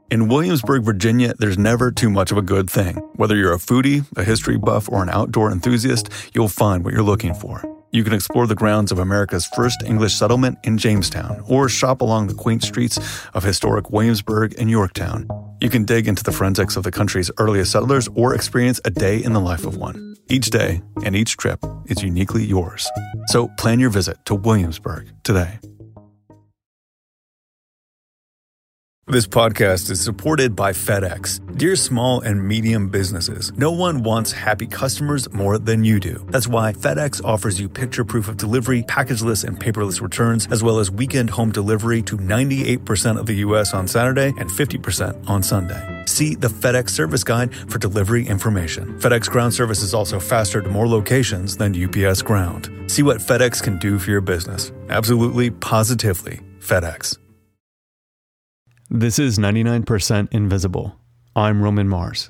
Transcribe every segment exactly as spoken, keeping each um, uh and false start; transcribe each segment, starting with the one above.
In Williamsburg, Virginia, there's never too much of a good thing. Whether you're a foodie, a history buff, or an outdoor enthusiast, you'll find what you're looking for. You can explore the grounds of America's first English settlement in Jamestown, or shop along the quaint streets of historic Williamsburg and Yorktown. You can dig into the forensics of the country's earliest settlers or experience a day in the life of one. Each day and each trip is uniquely yours. So plan your visit to Williamsburg today. This podcast is supported by FedEx. Dear small and medium businesses, no one wants happy customers more than you do. That's why FedEx offers you picture proof of delivery, packageless and paperless returns, as well as weekend home delivery to ninety-eight percent of the U S on Saturday and fifty percent on Sunday. See the FedEx service guide for delivery information. FedEx Ground service is also faster to more locations than U P S Ground. See what FedEx can do for your business. Absolutely, positively, FedEx. This is ninety-nine percent Invisible. I'm Roman Mars.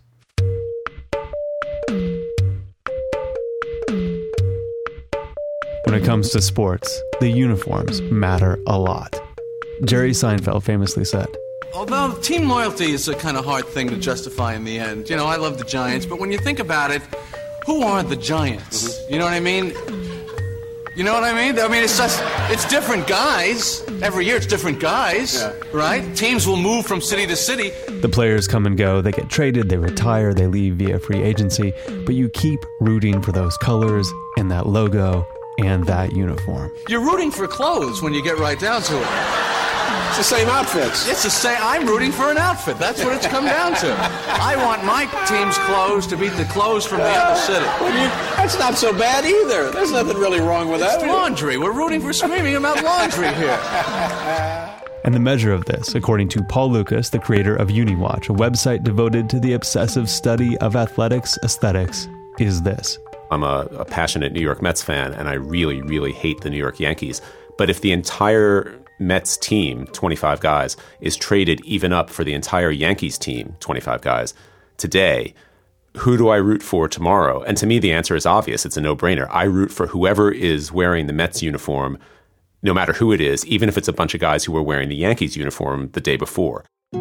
When it comes to sports, the uniforms matter a lot. Jerry Seinfeld famously said, although team loyalty is a kind of hard thing to justify in the end. You know, I love the Giants, but when you think about it, who are the Giants? Mm-hmm. You know what I mean? You know what I mean? I mean, it's just, it's different guys. Every year it's different guys, yeah. Right? Teams will move from city to city. The players come and go, they get traded, they retire, they leave via free agency, but you keep rooting for those colors and that logo and that uniform. You're rooting for clothes when you get right down to it. It's the same outfits. It's the same. I'm rooting for an outfit. That's what it's come down to. I want my team's clothes to beat the clothes from the other city. Well, you, that's not so bad either. There's nothing really wrong with that. It's laundry. We're rooting for screaming about laundry here. And the measure of this, according to Paul Lucas, the creator of UniWatch, a website devoted to the obsessive study of athletics aesthetics, is this. I'm a, a passionate New York Mets fan, and I really, really hate the New York Yankees. But if the entire Mets team, twenty-five guys, is traded even up for the entire Yankees team, twenty-five guys, today, who do I root for tomorrow? And to me, the answer is obvious. It's a no-brainer. I root for whoever is wearing the Mets uniform, no matter who it is, even if it's a bunch of guys who were wearing the Yankees uniform the day before.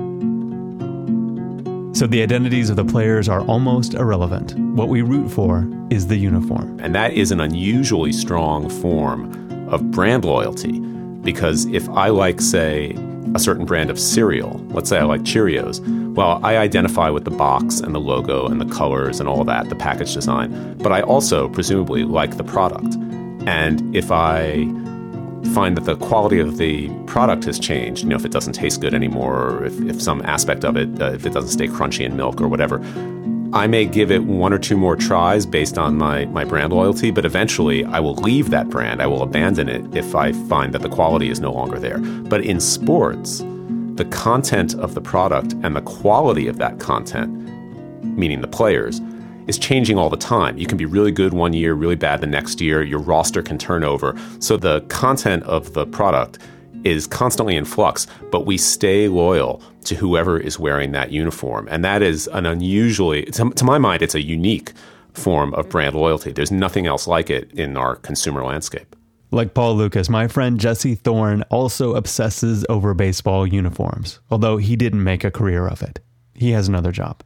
So the identities of the players are almost irrelevant. What we root for is the uniform. And that is an unusually strong form of brand loyalty. Because if I like, say, a certain brand of cereal, let's say I like Cheerios, well, I identify with the box and the logo and the colors and all of that, the package design, but I also presumably like the product. And if I find that the quality of the product has changed, you know, if it doesn't taste good anymore, or if, if some aspect of it, uh, if it doesn't stay crunchy in milk or whatever, I may give it one or two more tries based on my, my brand loyalty, but eventually I will leave that brand. I will abandon it if I find that the quality is no longer there. But in sports, the content of the product and the quality of that content, meaning the players, is changing all the time. You can be really good one year, really bad the next year. Your roster can turn over. So the content of the product is constantly in flux, but we stay loyal to whoever is wearing that uniform. And that is an unusually, to, to my mind, it's a unique form of brand loyalty. There's nothing else like it in our consumer landscape. Like Paul Lucas, my friend Jesse Thorne also obsesses over baseball uniforms, although he didn't make a career of it. He has another job.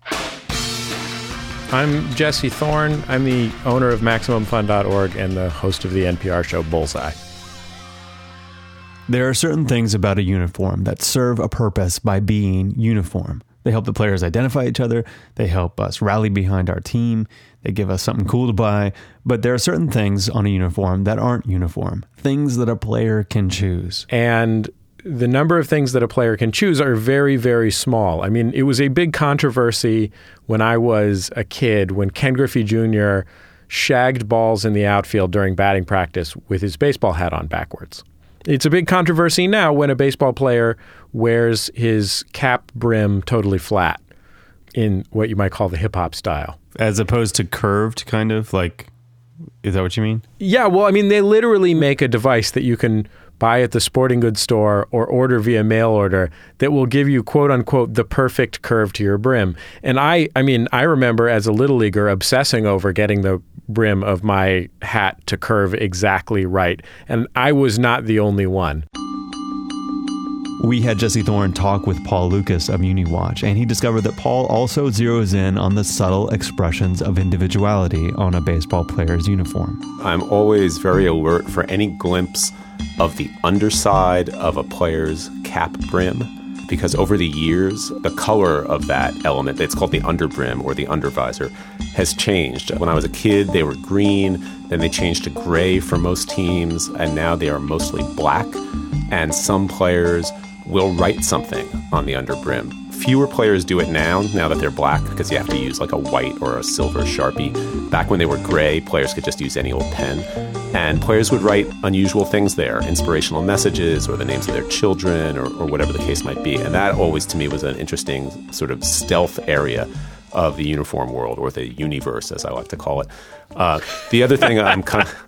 I'm Jesse Thorne. I'm the owner of Maximum Fun dot org and the host of the N P R show Bullseye. There are certain things about a uniform that serve a purpose by being uniform. They help the players identify each other. They help us rally behind our team. They give us something cool to buy. But there are certain things on a uniform that aren't uniform. Things that a player can choose. And the number of things that a player can choose are very, very small. I mean, it was a big controversy when I was a kid, when Ken Griffey Junior shagged balls in the outfield during batting practice with his baseball hat on backwards. It's a big controversy now when a baseball player wears his cap brim totally flat in what you might call the hip-hop style. As opposed to curved, kind of? Like, is that what you mean? Yeah, well, I mean, they literally make a device that you can buy at the sporting goods store or order via mail order that will give you, quote unquote, the perfect curve to your brim. And I, I mean, I remember as a little leaguer obsessing over getting the brim of my hat to curve exactly right. And I was not the only one. We had Jesse Thorne talk with Paul Lucas of UniWatch, and he discovered that Paul also zeroes in on the subtle expressions of individuality on a baseball player's uniform. I'm always very alert for any glimpse of the underside of a player's cap brim, because over the years, the color of that element, it's called the underbrim or the undervisor, has changed. When I was a kid, they were green, then they changed to gray for most teams, and now they are mostly black. And some players will write something on the underbrim. Fewer players do it now, now that they're black, because you have to use like a white or a silver Sharpie. Back when they were gray, players could just use any old pen. And players would write unusual things there, inspirational messages or the names of their children or, or whatever the case might be. And that always, to me, was an interesting sort of stealth area of the uniform world, or the universe, as I like to call it. Uh, the other thing I'm kind of...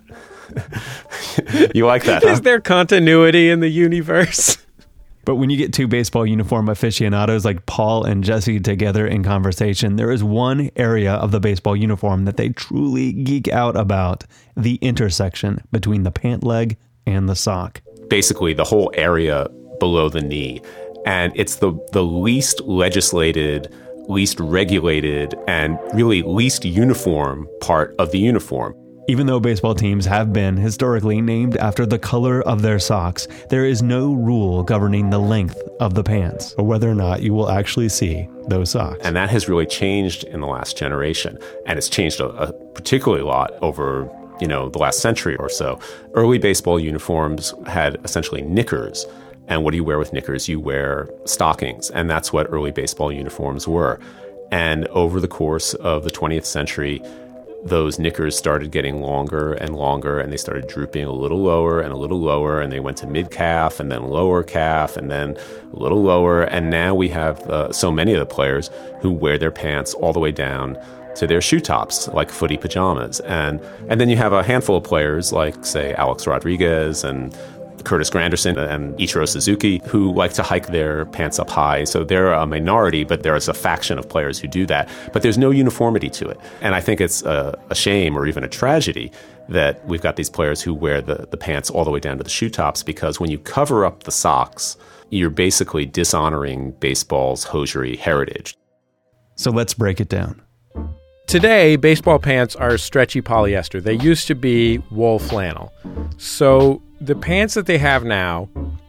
You like that, huh? Is there continuity in the universe? But when you get two baseball uniform aficionados like Paul and Jesse together in conversation, there is one area of the baseball uniform that they truly geek out about: the intersection between the pant leg and the sock. Basically, the whole area below the knee. And it's the, the least legislated, least regulated, and really least uniform part of the uniform. Even though baseball teams have been historically named after the color of their socks, there is no rule governing the length of the pants or whether or not you will actually see those socks. And that has really changed in the last generation. And it's changed a, a particularly lot over, you know, the last century or so. Early baseball uniforms had essentially knickers. And what do you wear with knickers? You wear stockings. And that's what early baseball uniforms were. And over the course of the twentieth century, those knickers started getting longer and longer, and they started drooping a little lower and a little lower, and they went to mid-calf and then lower calf and then a little lower. And now we have uh, so many of the players who wear their pants all the way down to their shoe tops, like footy pajamas. And, and then you have a handful of players like, say, Alex Rodriguez and Curtis Granderson and Ichiro Suzuki, who like to hike their pants up high. So they're a minority, but there is a faction of players who do that. But there's no uniformity to it. And I think it's a, a shame or even a tragedy that we've got these players who wear the, the pants all the way down to the shoe tops, because when you cover up the socks, you're basically dishonoring baseball's hosiery heritage. So let's break it down. Today, baseball pants are stretchy polyester. They used to be wool flannel. So the pants that they have now,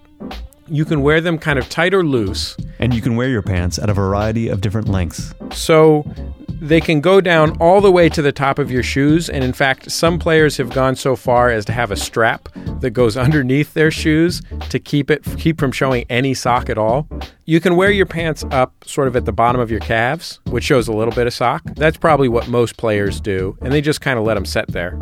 you can wear them kind of tight or loose. And you can wear your pants at a variety of different lengths. So they can go down all the way to the top of your shoes. And in fact, some players have gone so far as to have a strap that goes underneath their shoes to keep it keep from showing any sock at all. You can wear your pants up sort of at the bottom of your calves, which shows a little bit of sock. That's probably what most players do. And they just kind of let them set there.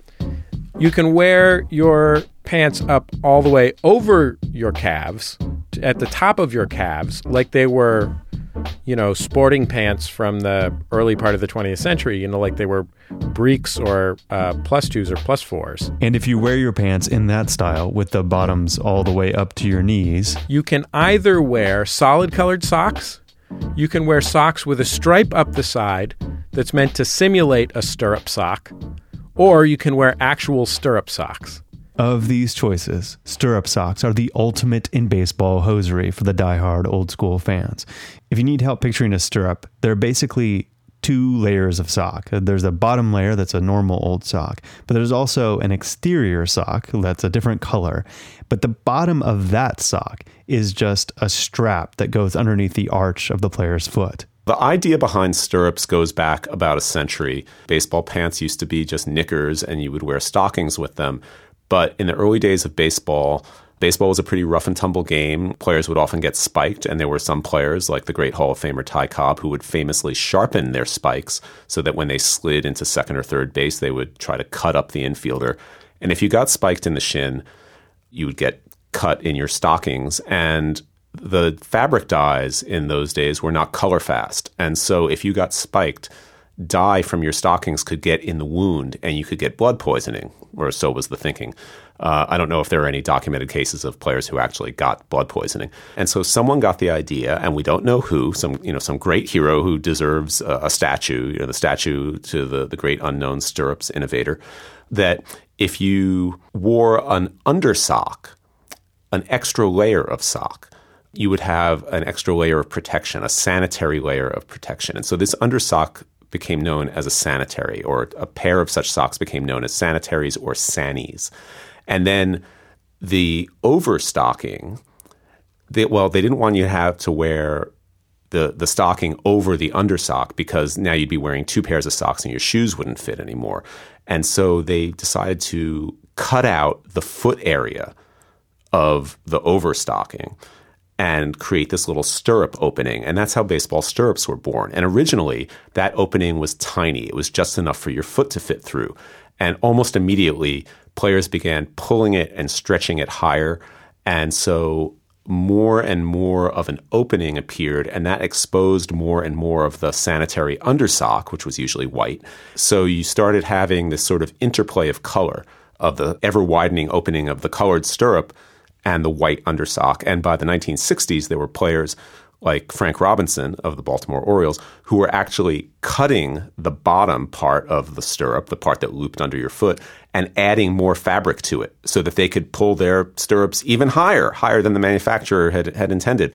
You can wear your pants up all the way over your calves, at the top of your calves, like they were, you know, sporting pants from the early part of the twentieth century, you know, like they were breeks or uh, plus twos or plus fours. And if you wear your pants in that style with the bottoms all the way up to your knees, you can either wear solid colored socks, you can wear socks with a stripe up the side that's meant to simulate a stirrup sock, or you can wear actual stirrup socks. Of these choices, stirrup socks are the ultimate in baseball hosiery for the diehard old school fans. If you need help picturing a stirrup, they're basically two layers of sock. There's a bottom layer that's a normal old sock, but there's also an exterior sock that's a different color. But the bottom of that sock is just a strap that goes underneath the arch of the player's foot. The idea behind stirrups goes back about a century. Baseball pants used to be just knickers, and you would wear stockings with them. But in the early days of baseball, baseball was a pretty rough and tumble game. Players would often get spiked, and there were some players, like the great Hall of Famer Ty Cobb, who would famously sharpen their spikes so that when they slid into second or third base, they would try to cut up the infielder. And if you got spiked in the shin, you would get cut in your stockings. And the fabric dyes in those days were not color fast. And so if you got spiked, dye from your stockings could get in the wound and you could get blood poisoning, or so was the thinking. Uh, I don't know if there are any documented cases of players who actually got blood poisoning. And so someone got the idea, and we don't know who, some you know some great hero who deserves a, a statue, you know, the statue to the, the great unknown stirrups innovator, that if you wore an undersock, an extra layer of sock, you would have an extra layer of protection, a sanitary layer of protection. And so this undersock became known as a sanitary, or a pair of such socks became known as sanitaries or sannies. And then the overstocking, they, well, they didn't want you to have to wear the, the stocking over the undersock, because now you'd be wearing two pairs of socks and your shoes wouldn't fit anymore. And so they decided to cut out the foot area of the overstocking and create this little stirrup opening. And that's how baseball stirrups were born. And originally, that opening was tiny. It was just enough for your foot to fit through. And almost immediately, players began pulling it and stretching it higher. And so more and more of an opening appeared, and that exposed more and more of the sanitary undersock, which was usually white. So you started having this sort of interplay of color of the ever-widening opening of the colored stirrup and the white undersock. And by the nineteen sixties, there were players like Frank Robinson of the Baltimore Orioles who were actually cutting the bottom part of the stirrup, the part that looped under your foot, and adding more fabric to it so that they could pull their stirrups even higher, higher than the manufacturer had, had intended.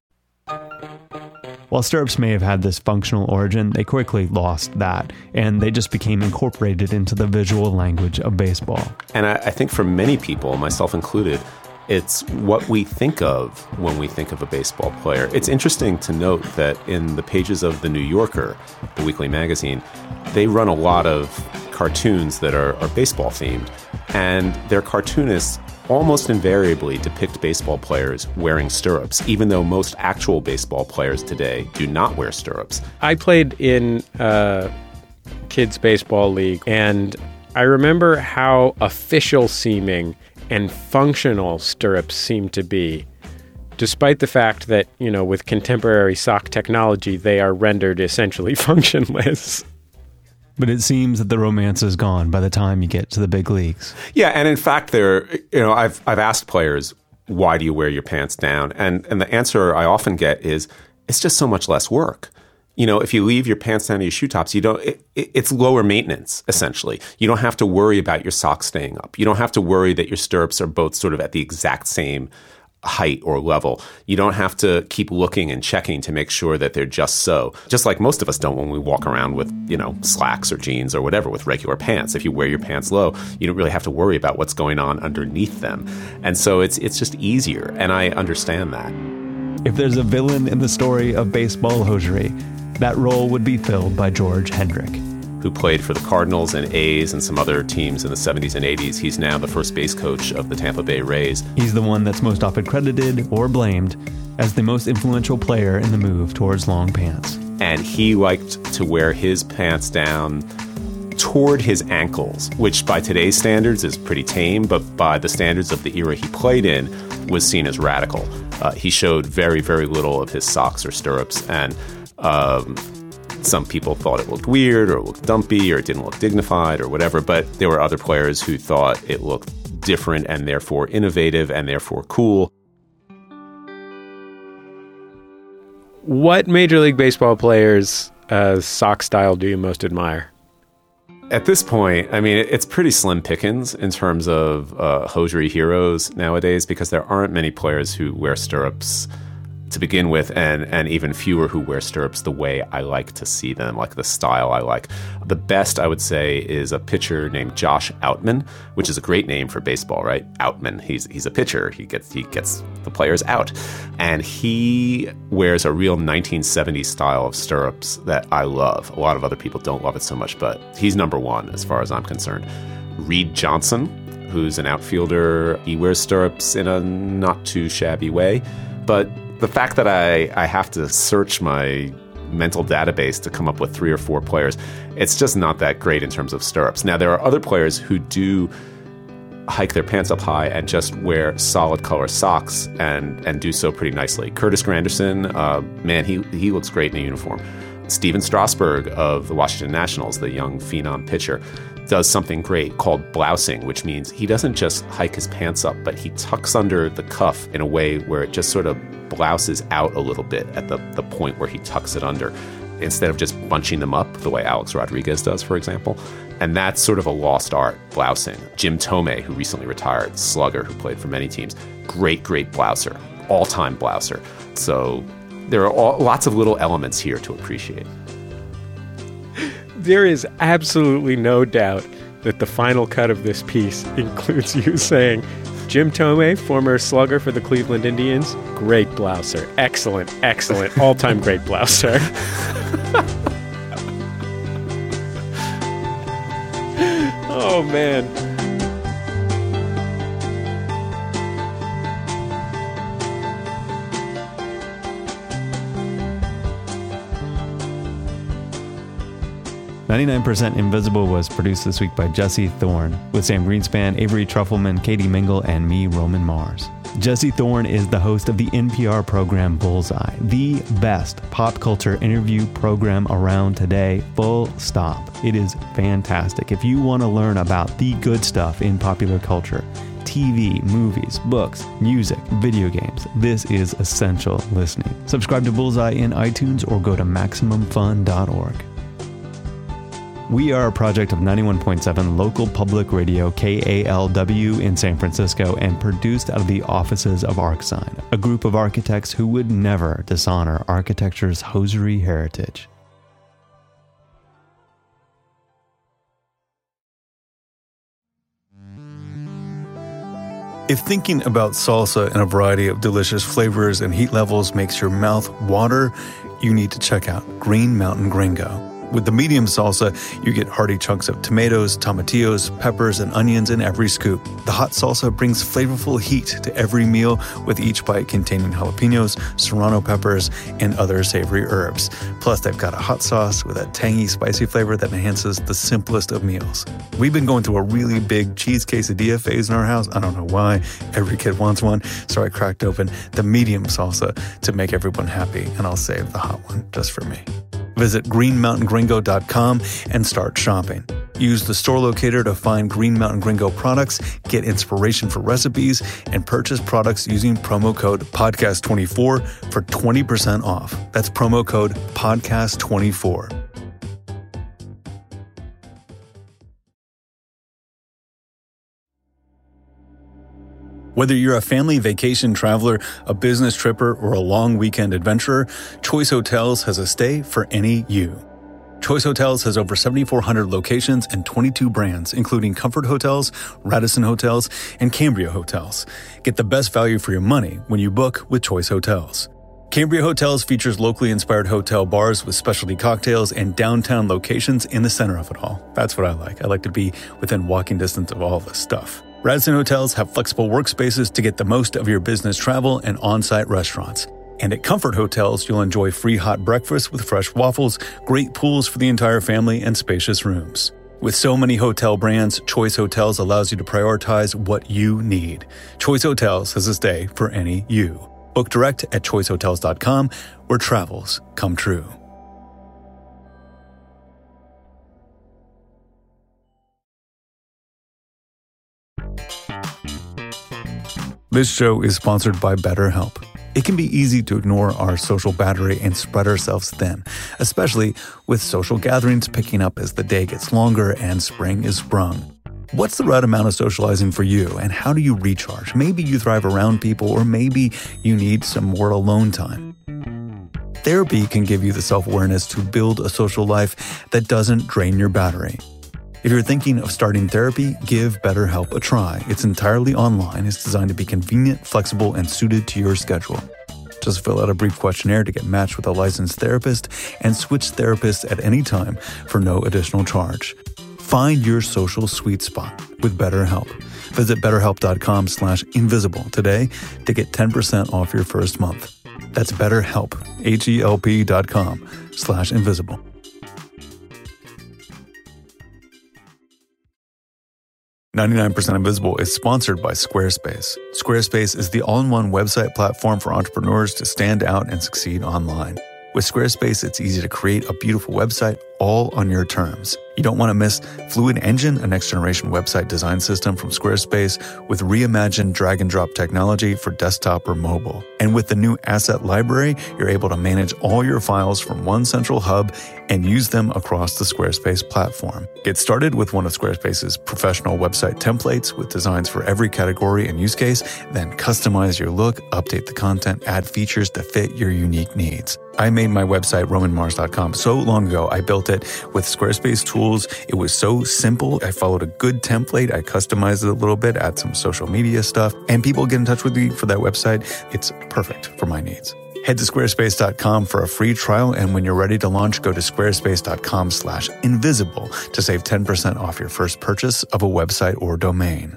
While stirrups may have had this functional origin, they quickly lost that, and they just became incorporated into the visual language of baseball. And I, I think for many people, myself included, it's what we think of when we think of a baseball player. It's interesting to note that in the pages of The New Yorker, the weekly magazine, they run a lot of cartoons that are, are baseball themed, and their cartoonists almost invariably depict baseball players wearing stirrups, even though most actual baseball players today do not wear stirrups. I played in a kids' baseball league, and I remember how official seeming and functional stirrups seem to be, despite the fact that, you know, with contemporary sock technology, they are rendered essentially functionless. But it seems that the romance is gone by the time you get to the big leagues. Yeah, and in fact, there, you know, I've I've asked players, why do you wear your pants down? And and the answer I often get is, it's just so much less work. You know, if you leave your pants down to your shoe tops, you don't, it, it, it's lower maintenance, essentially. You don't have to worry about your socks staying up. You don't have to worry that your stirrups are both sort of at the exact same height or level. You don't have to keep looking and checking to make sure that they're just so. Just like most of us don't when we walk around with, you know, slacks or jeans or whatever with regular pants. If you wear your pants low, you don't really have to worry about what's going on underneath them. And so it's it's just easier, and I understand that. If there's a villain in the story of baseball hosiery, that role would be filled by George Hendrick, who played for the Cardinals and A's and some other teams in the seventies and eighties. He's now the first base coach of the Tampa Bay Rays. He's the one that's most often credited or blamed as the most influential player in the move towards long pants. And he liked to wear his pants down toward his ankles, which by today's standards is pretty tame, but by the standards of the era he played in was seen as radical. Uh, he showed very, very little of his socks or stirrups, and um, some people thought it looked weird or looked dumpy or it didn't look dignified or whatever, but there were other players who thought it looked different and therefore innovative and therefore cool. What Major League Baseball players' uh, sock style do you most admire? At this point, I mean, it's pretty slim pickings in terms of uh, hosiery heroes nowadays, because there aren't many players who wear stirrups to begin with, and and even fewer who wear stirrups the way I like to see them, like the style I like. The best, I would say, is a pitcher named Josh Outman, which is a great name for baseball, right? Outman. He's he's a pitcher. He gets he gets the players out, and he wears a real nineteen seventies style of stirrups that I love. A lot of other people don't love it so much, but he's number one as far as I'm concerned. Reed Johnson, who's an outfielder, he wears stirrups in a not too shabby way, but the fact that I, I have to search my mental database to come up with three or four players, it's just not that great in terms of stirrups. Now, there are other players who do hike their pants up high and just wear solid color socks and, and do so pretty nicely. Curtis Granderson, uh, man, he, he looks great in a uniform. Steven Strasburg of the Washington Nationals, the young phenom pitcher, does something great called blousing, which means he doesn't just hike his pants up, but he tucks under the cuff in a way where it just sort of blouses out a little bit at the, the point where he tucks it under, instead of just bunching them up the way Alex Rodriguez does, for example. And that's sort of a lost art, blousing. Jim Thome, who recently retired, slugger, who played for many teams, great, great blouser, all-time blouser. So there are all, lots of little elements here to appreciate. There is absolutely no doubt that the final cut of this piece includes you saying, Jim Thome, former slugger for the Cleveland Indians, great blouser. Excellent, excellent, all-time great blouser. Oh, man. ninety-nine percent Invisible was produced this week by Jesse Thorne, with Sam Greenspan, Avery Trufelman, Katie Mingle, and me, Roman Mars. Jesse Thorne is the host of the N P R program Bullseye, the best pop culture interview program around today, full stop. It is fantastic. If you want to learn about the good stuff in popular culture, T V, movies, books, music, video games, this is essential listening. Subscribe to Bullseye in iTunes or go to maximum fun dot org. We are a project of ninety-one point seven local public radio K A L W in San Francisco and produced out of the offices of ArcSign, a group of architects who would never dishonor architecture's hosiery heritage. If thinking about salsa in a variety of delicious flavors and heat levels makes your mouth water, you need to check out Green Mountain Gringo. With the medium salsa, you get hearty chunks of tomatoes, tomatillos, peppers, and onions in every scoop. The hot salsa brings flavorful heat to every meal, with each bite containing jalapenos, serrano peppers, and other savory herbs. Plus, they've got a hot sauce with a tangy, spicy flavor that enhances the simplest of meals. We've been going through a really big cheese quesadilla phase in our house. I don't know why. Every kid wants one, so I cracked open the medium salsa to make everyone happy, and I'll save the hot one just for me. Visit green mountain gringo dot com and start shopping. Use the store locator to find Green Mountain Gringo products, get inspiration for recipes, and purchase products using promo code podcast twenty-four for twenty percent off. That's promo code podcast twenty-four. Whether you're a family vacation traveler, a business tripper, or a long weekend adventurer, Choice Hotels has a stay for any you. Choice Hotels has over seventy-four hundred locations and twenty-two brands, including Comfort Hotels, Radisson Hotels, and Cambria Hotels. Get the best value for your money when you book with Choice Hotels. Cambria Hotels features locally inspired hotel bars with specialty cocktails and downtown locations in the center of it all. That's what I like. I like to be within walking distance of all this stuff. Radisson Hotels have flexible workspaces to get the most of your business travel and on-site restaurants. And at Comfort Hotels, you'll enjoy free hot breakfast with fresh waffles, great pools for the entire family, and spacious rooms. With so many hotel brands, Choice Hotels allows you to prioritize what you need. Choice Hotels has a stay for any you. Book direct at choice hotels dot com, where travels come true. This show is sponsored by BetterHelp. It can be easy to ignore our social battery and spread ourselves thin, especially with social gatherings picking up as the day gets longer and spring is sprung. What's the right amount of socializing for you, and how do you recharge? Maybe you thrive around people, or maybe you need some more alone time. Therapy can give you the self-awareness to build a social life that doesn't drain your battery. If you're thinking of starting therapy, give BetterHelp a try. It's entirely online. It's designed to be convenient, flexible, and suited to your schedule. Just fill out a brief questionnaire to get matched with a licensed therapist and switch therapists at any time for no additional charge. Find your social sweet spot with BetterHelp. Visit betterhelp.com slash invisible today to get ten percent off your first month. That's BetterHelp, H-E-L-P dot com slash invisible. ninety-nine percent Invisible is sponsored by Squarespace. Squarespace is the all-in-one website platform for entrepreneurs to stand out and succeed online. With Squarespace, it's easy to create a beautiful website all on your terms. You don't want to miss Fluid Engine, a next-generation website design system from Squarespace with reimagined drag-and-drop technology for desktop or mobile. And with the new Asset Library, you're able to manage all your files from one central hub and use them across the Squarespace platform. Get started with one of Squarespace's professional website templates with designs for every category and use case, then customize your look, update the content, add features to fit your unique needs. I made my website, roman mars dot com, so long ago. I built it with Squarespace tools. It was so simple. I followed a good template. I customized it a little bit, add some social media stuff, and people get in touch with me for that website. It's perfect for my needs. Head to squarespace dot com for a free trial, and when you're ready to launch, go to squarespace dot com slash invisible to save ten percent off your first purchase of a website or domain.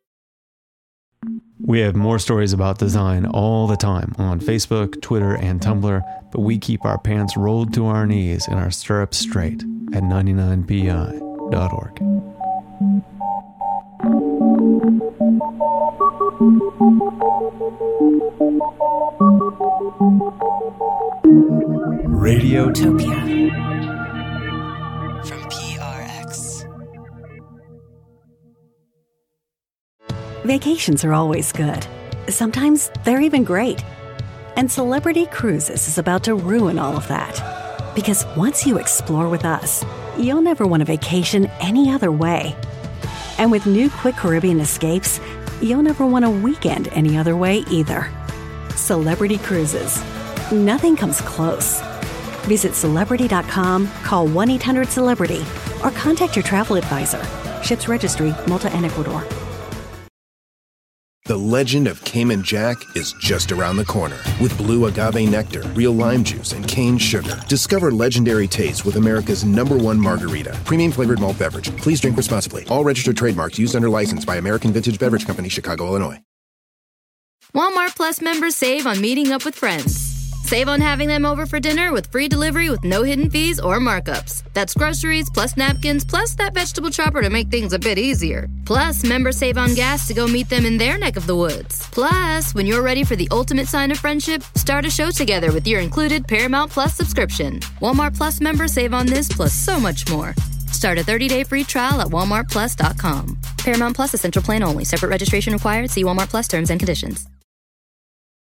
We have more stories about design all the time on Facebook, Twitter, and Tumblr, but we keep our pants rolled to our knees and our stirrups straight at ninety-nine P I dot org. Radiotopia from P R X. Vacations are always good. Sometimes they're even great. And Celebrity Cruises is about to ruin all of that. Because once you explore with us, you'll never want a vacation any other way. And with new Quick Caribbean Escapes, you'll never want a weekend any other way either. Celebrity Cruises. Nothing comes close. Visit celebrity dot com, call one eight hundred celebrity, or contact your travel advisor. Ships Registry, Malta and Ecuador. The legend of Cayman Jack is just around the corner. With blue agave nectar, real lime juice, and cane sugar. Discover legendary taste with America's number one margarita. Premium flavored malt beverage. Please drink responsibly. All registered trademarks used under license by American Vintage Beverage Company, Chicago, Illinois. Walmart Plus members save on meeting up with friends. Save on having them over for dinner with free delivery with no hidden fees or markups. That's groceries, plus napkins, plus that vegetable chopper to make things a bit easier. Plus, members save on gas to go meet them in their neck of the woods. Plus, when you're ready for the ultimate sign of friendship, start a show together with your included Paramount Plus subscription. Walmart Plus members save on this plus so much more. Start a thirty-day free trial at walmart plus dot com. Paramount Plus Essential Plan only. Separate registration required. See Walmart Plus terms and conditions.